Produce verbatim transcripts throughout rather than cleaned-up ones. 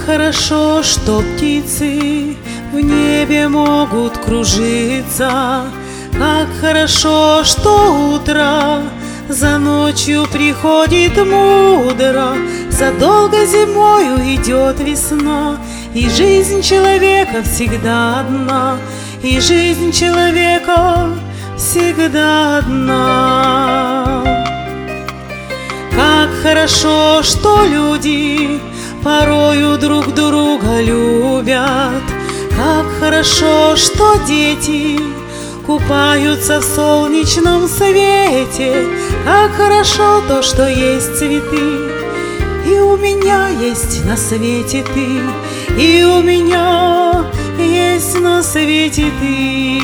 хорошо, что птицы в небе могут кружиться, как хорошо, что утро за ночью приходит мудро, задолго зимою идет весна, и жизнь человека всегда одна, и жизнь человека всегда одна. Как хорошо, что люди порою друг друга любят, как хорошо, что дети купаются в солнечном свете, как хорошо то, что есть цветы, и у меня есть на свете ты, и у меня есть на свете ты.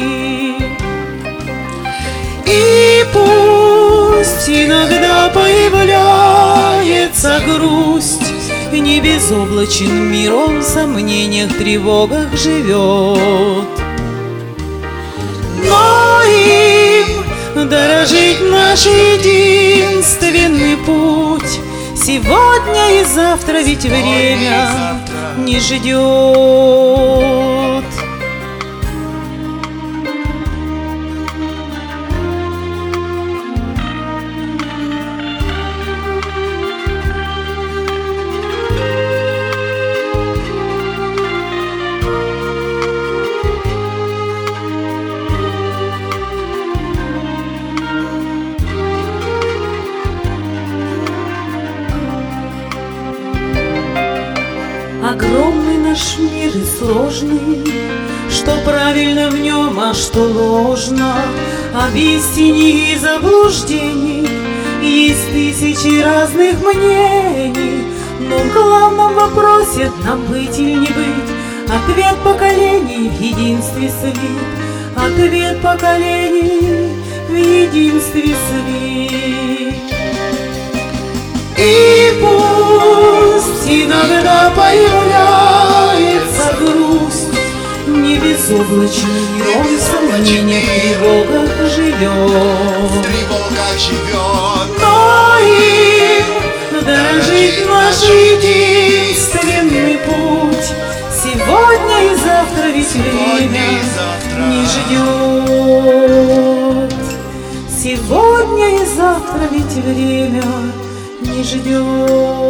И пусть иногда появляется грусть, не безоблачен миром в сомнениях, тревогах живет, но им дорожить наш единственный путь. Сегодня и завтра ведь время не ждет. Огромный наш мир и сложный, что правильно в нем, а что ложно, об истине и заблуждений есть тысячи разных мнений, но в главном вопросе нам быть или не быть, ответ поколений в единстве слит, ответ поколений в единстве слит. И пусть иногда появляется грусть, не безоблачный миром в сомнениях, тревогах живет, но им дорожить наш единственный путь. Сегодня и завтра ведь время не ждет, сегодня и завтра ведь время не ждет.